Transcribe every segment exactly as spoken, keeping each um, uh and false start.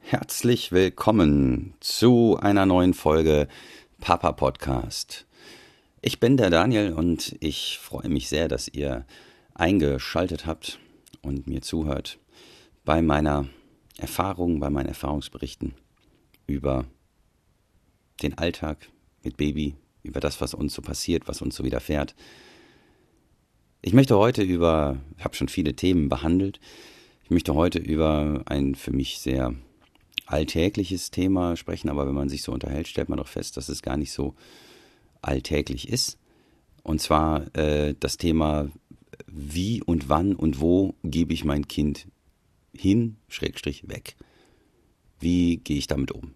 Herzlich willkommen zu einer neuen Folge Papa Podcast. Ich bin der Daniel und ich freue mich sehr, dass ihr eingeschaltet habt und mir zuhört bei meiner Erfahrung, bei meinen Erfahrungsberichten über den Alltag mit Baby, über das, was uns so passiert, was uns so widerfährt. Ich möchte heute über, ich habe schon viele Themen behandelt, ich möchte heute über ein für mich sehr alltägliches Thema sprechen, aber wenn man sich so unterhält, stellt man doch fest, dass es gar nicht so alltäglich ist. Und zwar äh, das Thema, wie und wann und wo gebe ich mein Kind hin, Schrägstrich weg. Wie gehe ich damit um?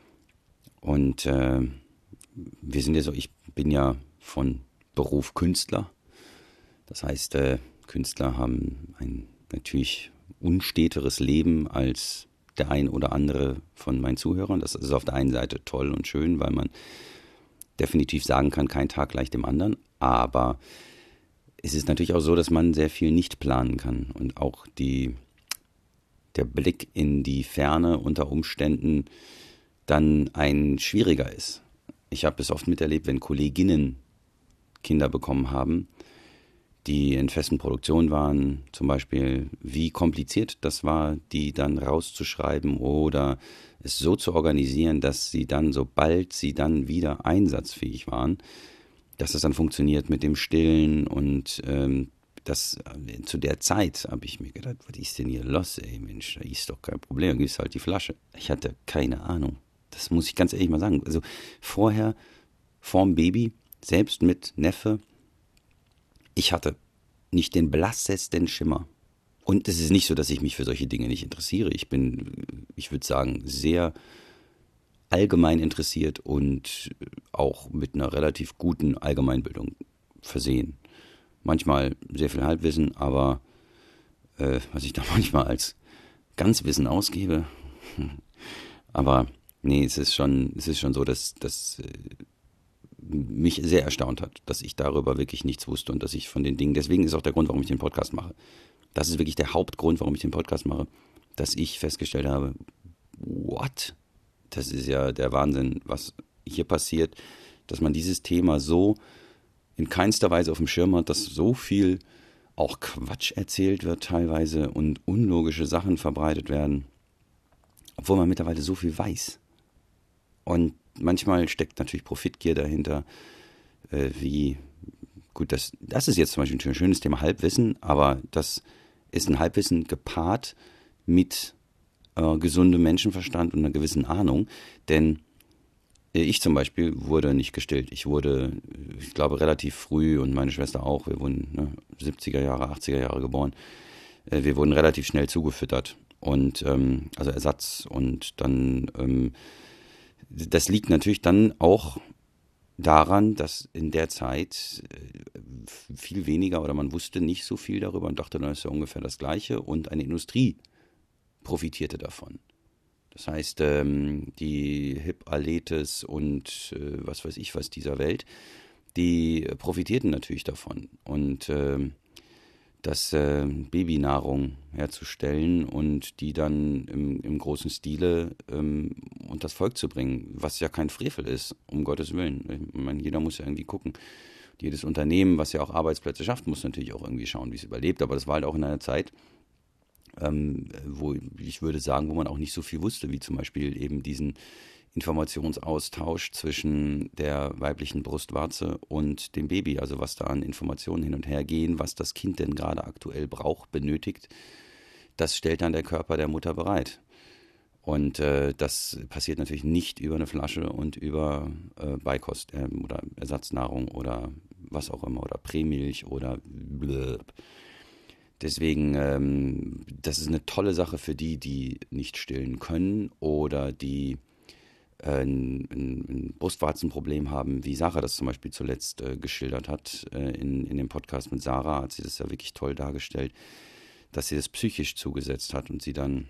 Und äh, wir sind ja so, ich bin ja von Beruf Künstler. Das heißt, äh, Künstler haben ein natürlich unsteteres Leben als der ein oder andere von meinen Zuhörern. Das ist auf der einen Seite toll und schön, weil man definitiv sagen kann, kein Tag gleich dem anderen. Aber es ist natürlich auch so, dass man sehr viel nicht planen kann. Und auch die, der Blick in die Ferne unter Umständen dann ein schwieriger ist. Ich habe es oft miterlebt, wenn Kolleginnen Kinder bekommen haben, die in festen Produktionen waren, zum Beispiel, wie kompliziert das war, die dann rauszuschreiben oder es so zu organisieren, dass sie dann, sobald sie dann wieder einsatzfähig waren, dass das dann funktioniert mit dem Stillen und ähm, das äh, zu der Zeit habe ich mir gedacht, was ist denn hier los, ey Mensch, da ist doch kein Problem, gibst halt die Flasche. Ich hatte keine Ahnung, das muss ich ganz ehrlich mal sagen. Also vorher, vorm Baby, selbst mit Neffe, ich hatte nicht den blassesten Schimmer. Und es ist nicht so, dass ich mich für solche Dinge nicht interessiere. Ich bin, ich würde sagen, sehr allgemein interessiert und auch mit einer relativ guten Allgemeinbildung versehen. Manchmal sehr viel Halbwissen, aber äh, was ich da manchmal als Ganzwissen ausgebe. Aber nee, es ist schon, es ist schon so, dass das mich sehr erstaunt hat, dass ich darüber wirklich nichts wusste und dass ich von den Dingen, deswegen ist auch der Grund, warum ich den Podcast mache. Das ist wirklich der Hauptgrund, warum ich den Podcast mache, dass ich festgestellt habe, what? Das ist ja der Wahnsinn, was hier passiert, dass man dieses Thema so in keinster Weise auf dem Schirm hat, dass so viel auch Quatsch erzählt wird teilweise und unlogische Sachen verbreitet werden, obwohl man mittlerweile so viel weiß. Und manchmal steckt natürlich Profitgier dahinter, äh, wie, gut, das, das ist jetzt zum Beispiel ein schönes Thema Halbwissen, aber das ist ein Halbwissen gepaart mit äh, gesundem Menschenverstand und einer gewissen Ahnung, denn äh, ich zum Beispiel wurde nicht gestillt. Ich wurde, ich glaube, relativ früh und meine Schwester auch, wir wurden ne, siebziger Jahre, achtziger Jahre geboren, äh, wir wurden relativ schnell zugefüttert und ähm, also Ersatz und dann ähm, das liegt natürlich dann auch daran, dass in der Zeit viel weniger oder man wusste nicht so viel darüber und dachte, das ist ja ungefähr das Gleiche und eine Industrie profitierte davon. Das heißt, die Hip-Aletes und was weiß ich was dieser Welt, die profitierten natürlich davon und das äh, Babynahrung herzustellen und die dann im, im großen Stile ähm, unter das Volk zu bringen, was ja kein Frevel ist, um Gottes Willen. Ich meine, jeder muss ja irgendwie gucken. Jedes Unternehmen, was ja auch Arbeitsplätze schafft, muss natürlich auch irgendwie schauen, wie es überlebt. Aber das war halt auch in einer Zeit, ähm, wo ich würde sagen, wo man auch nicht so viel wusste, wie zum Beispiel eben diesen Informationsaustausch zwischen der weiblichen Brustwarze und dem Baby, also was da an Informationen hin und her gehen, was das Kind denn gerade aktuell braucht, benötigt, das stellt dann der Körper der Mutter bereit. Und äh, das passiert natürlich nicht über eine Flasche und über äh, Beikost äh, oder Ersatznahrung oder was auch immer oder Prämilch oder blöb. Deswegen, ähm, das ist eine tolle Sache für die, die nicht stillen können oder die ein, ein, ein Brustwarzenproblem haben, wie Sarah das zum Beispiel zuletzt äh, geschildert hat äh, in, in dem Podcast mit Sarah, hat sie das ja wirklich toll dargestellt, dass sie das psychisch zugesetzt hat und sie dann,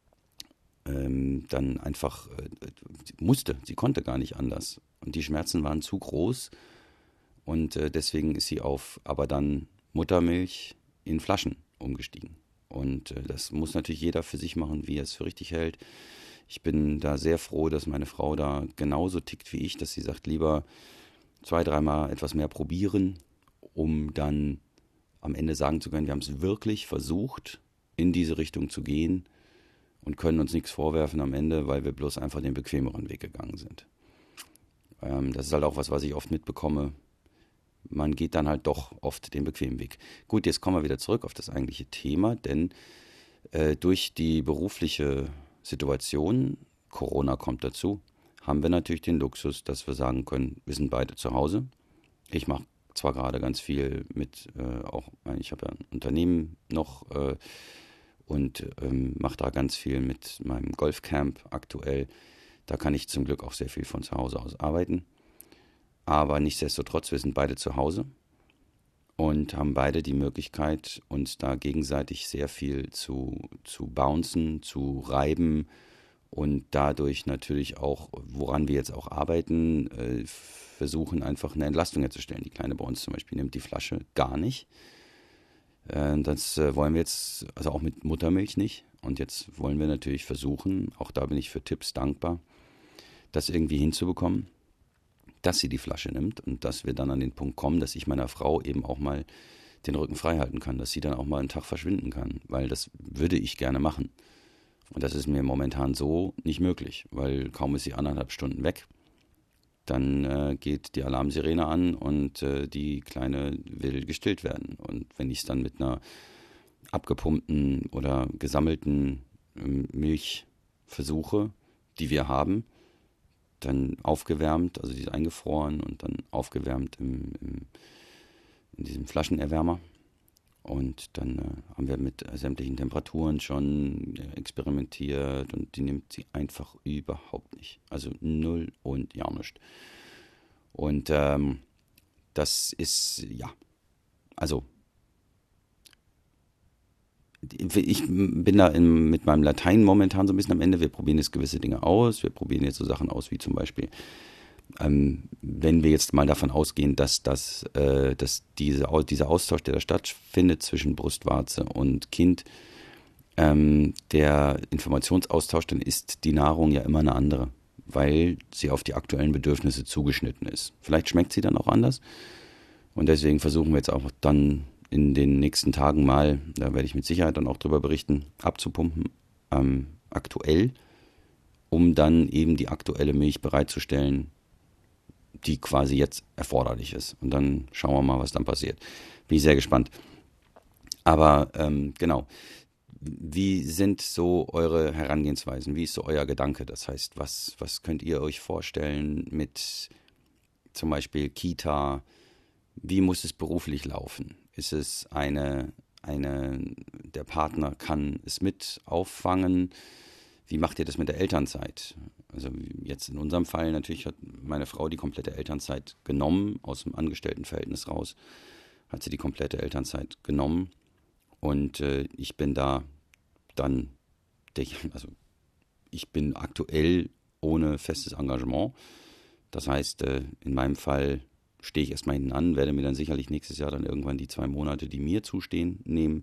ähm, dann einfach äh, musste, sie konnte gar nicht anders. Und die Schmerzen waren zu groß und äh, deswegen ist sie auf aber dann Muttermilch in Flaschen umgestiegen. Und äh, das muss natürlich jeder für sich machen, wie er es für richtig hält. Ich bin da sehr froh, dass meine Frau da genauso tickt wie ich, dass sie sagt, lieber zwei, dreimal etwas mehr probieren, um dann am Ende sagen zu können, wir haben es wirklich versucht, in diese Richtung zu gehen und können uns nichts vorwerfen am Ende, weil wir bloß einfach den bequemeren Weg gegangen sind. Ähm, das ist halt auch was, was ich oft mitbekomme. Man geht dann halt doch oft den bequemen Weg. Gut, jetzt kommen wir wieder zurück auf das eigentliche Thema, denn äh, durch die berufliche Situation, Corona kommt dazu, haben wir natürlich den Luxus, dass wir sagen können, wir sind beide zu Hause. Ich mache zwar gerade ganz viel mit, äh, auch ich habe ja ein Unternehmen noch äh, und ähm, mache da ganz viel mit meinem Golfcamp aktuell. Da kann ich zum Glück auch sehr viel von zu Hause aus arbeiten. Aber nichtsdestotrotz, wir sind beide zu Hause und haben beide die Möglichkeit, uns da gegenseitig sehr viel zu, zu bouncen, zu reiben und dadurch natürlich auch, woran wir jetzt auch arbeiten, äh, versuchen einfach eine Entlastung herzustellen. Die Kleine bei uns zum Beispiel nimmt die Flasche gar nicht. Äh, das äh, wollen wir jetzt, also auch mit Muttermilch nicht. Und jetzt wollen wir natürlich versuchen, auch da bin ich für Tipps dankbar, das irgendwie hinzubekommen, dass sie die Flasche nimmt und dass wir dann an den Punkt kommen, dass ich meiner Frau eben auch mal den Rücken frei halten kann, dass sie dann auch mal einen Tag verschwinden kann, weil das würde ich gerne machen. Und das ist mir momentan so nicht möglich, weil kaum ist sie anderthalb Stunden weg, dann äh, geht die Alarmsirene an und äh, die Kleine will gestillt werden. Und wenn ich es dann mit einer abgepumpten oder gesammelten ähm, Milch versuche, die wir haben, dann aufgewärmt, also die ist eingefroren und dann aufgewärmt im, im, in diesem Flaschenerwärmer. Und dann äh, haben wir mit sämtlichen Temperaturen schon äh, experimentiert und die nimmt sie einfach überhaupt nicht. Also null und ja nichts. Und ähm, das ist, ja, also ich bin da in, mit meinem Latein momentan so ein bisschen am Ende. Wir probieren jetzt gewisse Dinge aus. Wir probieren jetzt so Sachen aus wie zum Beispiel, ähm, wenn wir jetzt mal davon ausgehen, dass, das, äh, dass diese, dieser Austausch, der da stattfindet zwischen Brustwarze und Kind, ähm, der Informationsaustausch, dann ist die Nahrung ja immer eine andere, weil sie auf die aktuellen Bedürfnisse zugeschnitten ist. Vielleicht schmeckt sie dann auch anders. Und deswegen versuchen wir jetzt auch dann in den nächsten Tagen mal, da werde ich mit Sicherheit dann auch drüber berichten, abzupumpen, ähm, aktuell, um dann eben die aktuelle Milch bereitzustellen, die quasi jetzt erforderlich ist. Und dann schauen wir mal, was dann passiert. Bin ich sehr gespannt. Aber ähm, genau, wie sind so eure Herangehensweisen? Wie ist so euer Gedanke? Das heißt, was, was könnt ihr euch vorstellen mit zum Beispiel Kita? Wie muss es beruflich laufen? Ist es eine, eine, der Partner kann es mit auffangen? Wie macht ihr das mit der Elternzeit? Also jetzt in unserem Fall natürlich hat meine Frau die komplette Elternzeit genommen, aus dem Angestelltenverhältnis raus, hat sie die komplette Elternzeit genommen und äh, ich bin da dann, also ich bin aktuell ohne festes Engagement. Das heißt, äh, in meinem Fall stehe ich erstmal hinten an, werde mir dann sicherlich nächstes Jahr dann irgendwann die zwei Monate, die mir zustehen, nehmen.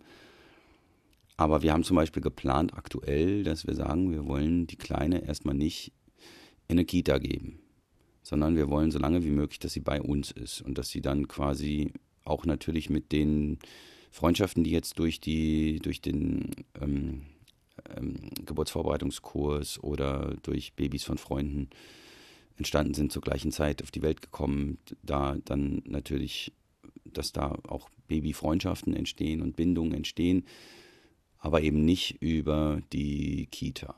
Aber wir haben zum Beispiel geplant aktuell, dass wir sagen, wir wollen die Kleine erstmal nicht in eine Kita geben, sondern wir wollen so lange wie möglich, dass sie bei uns ist und dass sie dann quasi auch natürlich mit den Freundschaften, die jetzt durch die, durch den ähm, ähm, Geburtsvorbereitungskurs oder durch Babys von Freunden entstanden sind, zur gleichen Zeit auf die Welt gekommen, da dann natürlich, dass da auch Babyfreundschaften entstehen und Bindungen entstehen, aber eben nicht über die Kita.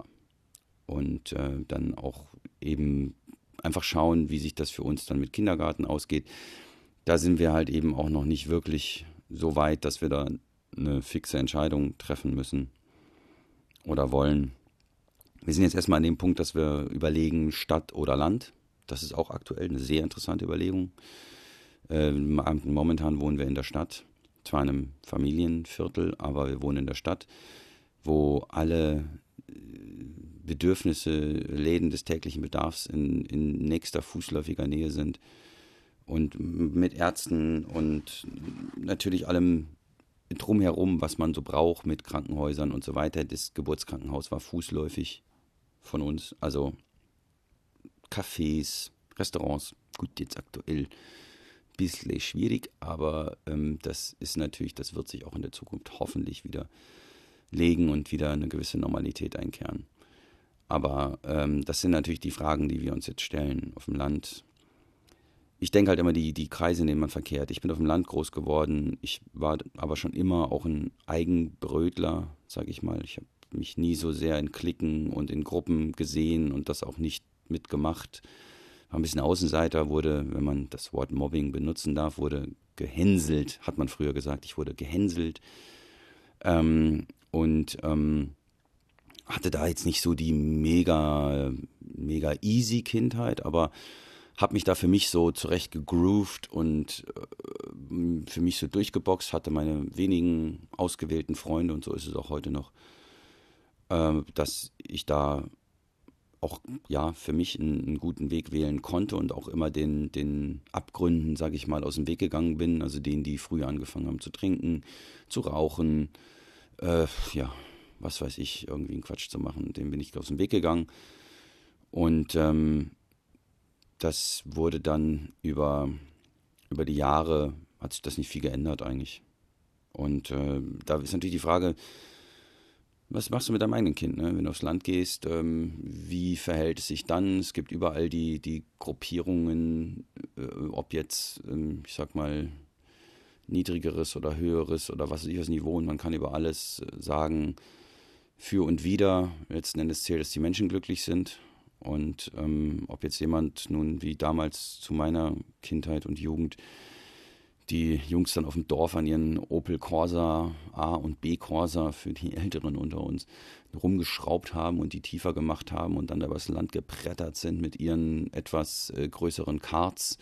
Und äh, dann auch eben einfach schauen, wie sich das für uns dann mit Kindergarten ausgeht. Da sind wir halt eben auch noch nicht wirklich so weit, dass wir da eine fixe Entscheidung treffen müssen oder wollen. Wir sind jetzt erstmal an dem Punkt, dass wir überlegen, Stadt oder Land. Das ist auch aktuell eine sehr interessante Überlegung. Äh, momentan wohnen wir in der Stadt, zwar in einem Familienviertel, aber wir wohnen in der Stadt, wo alle Bedürfnisse, Läden des täglichen Bedarfs in, in nächster fußläufiger Nähe sind und mit Ärzten und natürlich allem drumherum, was man so braucht mit Krankenhäusern und so weiter. Das Geburtskrankenhaus war fußläufig von uns. Also Cafés, Restaurants, gut, jetzt aktuell ein bisschen schwierig, aber ähm, das ist natürlich, das wird sich auch in der Zukunft hoffentlich wieder legen und wieder eine gewisse Normalität einkehren. Aber ähm, das sind natürlich die Fragen, die wir uns jetzt stellen auf dem Land. Ich denke halt immer die, die Kreise, in denen man verkehrt. Ich bin auf dem Land groß geworden. Ich war aber schon immer auch ein Eigenbrötler, sage ich mal. Ich habe mich nie so sehr in Cliquen und in Gruppen gesehen und das auch nicht mitgemacht. War ein bisschen Außenseiter, wurde, wenn man das Wort Mobbing benutzen darf, wurde gehänselt, hat man früher gesagt. Ich wurde gehänselt. Ähm, und ähm, hatte da jetzt nicht so die mega, mega easy Kindheit, aber habe mich da für mich so zurecht gegroovt und äh, für mich so durchgeboxt, hatte meine wenigen ausgewählten Freunde und so ist es auch heute noch, äh, dass ich da auch ja für mich einen, einen guten Weg wählen konnte und auch immer den, den Abgründen, sage ich mal, aus dem Weg gegangen bin, also denen, die früher angefangen haben zu trinken, zu rauchen, äh, ja, was weiß ich, irgendwie einen Quatsch zu machen, dem bin ich aus dem Weg gegangen und ähm, das wurde dann über, über die Jahre, hat sich das nicht viel geändert eigentlich. Und äh, da ist natürlich die Frage, was machst du mit deinem eigenen Kind, ne? Wenn du aufs Land gehst, ähm, wie verhält es sich dann? Es gibt überall die, die Gruppierungen, äh, ob jetzt, ähm, ich sag mal, niedrigeres oder höheres oder was weiß ich was Niveau und man kann über alles äh, sagen, für und wider. Letzten Endes zählt, dass die Menschen glücklich sind. Und ähm, ob jetzt jemand nun wie damals zu meiner Kindheit und Jugend die Jungs dann auf dem Dorf an ihren Opel Corsa A und B Corsa für die Älteren unter uns rumgeschraubt haben und die tiefer gemacht haben und dann übers Land geprettert sind mit ihren etwas äh, größeren Karts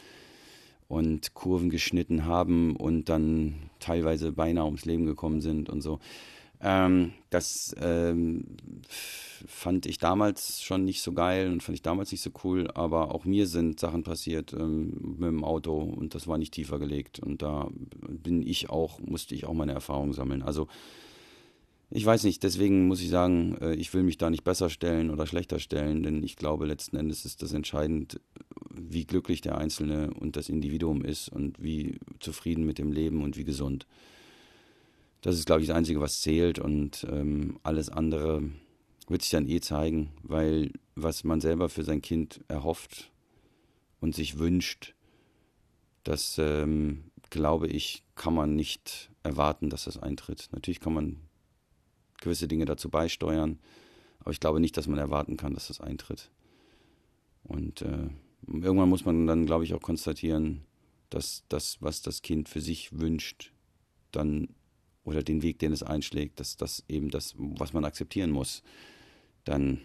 und Kurven geschnitten haben und dann teilweise beinahe ums Leben gekommen sind und so. Ähm, das ähm, fand ich damals schon nicht so geil und fand ich damals nicht so cool, aber auch mir sind Sachen passiert ähm, mit dem Auto und das war nicht tiefer gelegt und da bin ich auch, musste ich auch meine Erfahrungen sammeln. Also ich weiß nicht, deswegen muss ich sagen, äh, ich will mich da nicht besser stellen oder schlechter stellen, denn ich glaube letzten Endes ist das entscheidend, wie glücklich der Einzelne und das Individuum ist und wie zufrieden mit dem Leben und wie gesund. Das ist, glaube ich, das Einzige, was zählt und ähm, alles andere wird sich dann eh zeigen, weil was man selber für sein Kind erhofft und sich wünscht, das, ähm, glaube ich, kann man nicht erwarten, dass das eintritt. Natürlich kann man gewisse Dinge dazu beisteuern, aber ich glaube nicht, dass man erwarten kann, dass das eintritt. Und äh, irgendwann muss man dann, glaube ich, auch konstatieren, dass das, was das Kind für sich wünscht, dann oder den Weg, den es einschlägt, dass das eben das, was man akzeptieren muss, dann,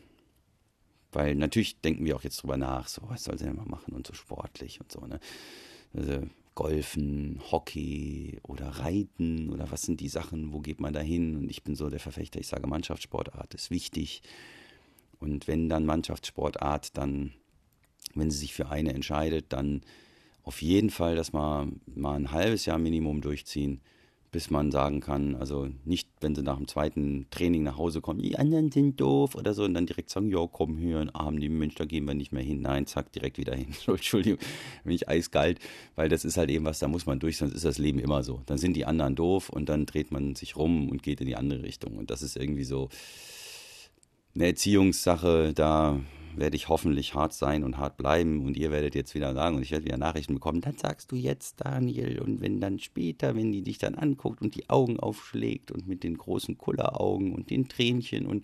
weil natürlich denken wir auch jetzt drüber nach, so, was soll sie denn mal machen und so sportlich und so, ne? Also Golfen, Hockey oder Reiten oder was sind die Sachen, wo geht man da hin? Und ich bin so der Verfechter, ich sage Mannschaftssportart ist wichtig und wenn dann Mannschaftssportart, dann, wenn sie sich für eine entscheidet, dann auf jeden Fall das mal, mal ein halbes Jahr Minimum durchziehen, bis man sagen kann, also nicht, wenn sie nach dem zweiten Training nach Hause kommen, die anderen sind doof oder so und dann direkt sagen, ja, komm hier, einen Arm nehmen, Mensch, da gehen wir nicht mehr hin. Nein, zack, direkt wieder hin. Entschuldigung, bin ich eiskalt, weil das ist halt eben was, da muss man durch, sonst ist das Leben immer so. Dann sind die anderen doof und dann dreht man sich rum und geht in die andere Richtung und das ist irgendwie so eine Erziehungssache, da werde ich hoffentlich hart sein und hart bleiben und ihr werdet jetzt wieder sagen und ich werde wieder Nachrichten bekommen, dann sagst du jetzt, Daniel, und wenn dann später, wenn die dich dann anguckt und die Augen aufschlägt und mit den großen Kulleraugen und den Tränchen und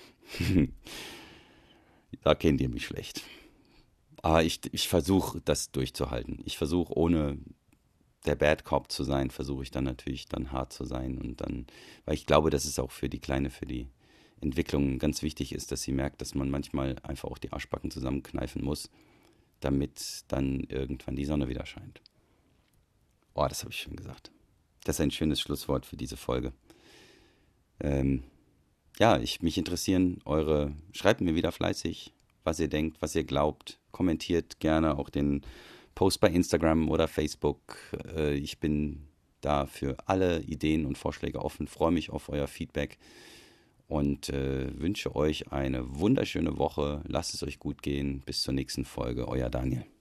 da kennt ihr mich schlecht. Aber ich, ich versuche das durchzuhalten. Ich versuche ohne der Bad Cop zu sein, versuche ich dann natürlich dann hart zu sein und dann, weil ich glaube, das ist auch für die Kleine, für die Entwicklung ganz wichtig ist, dass sie merkt, dass man manchmal einfach auch die Arschbacken zusammenkneifen muss, damit dann irgendwann die Sonne wieder scheint. Oh, das habe ich schon gesagt. Das ist ein schönes Schlusswort für diese Folge. Ähm, ja, ich, mich interessieren eure, schreibt mir wieder fleißig, was ihr denkt, was ihr glaubt. Kommentiert gerne auch den Post bei Instagram oder Facebook. Äh, ich bin da für alle Ideen und Vorschläge offen, freue mich auf euer Feedback. und äh, wünsche euch eine wunderschöne Woche. Lasst es euch gut gehen. Bis zur nächsten Folge. Euer Daniel.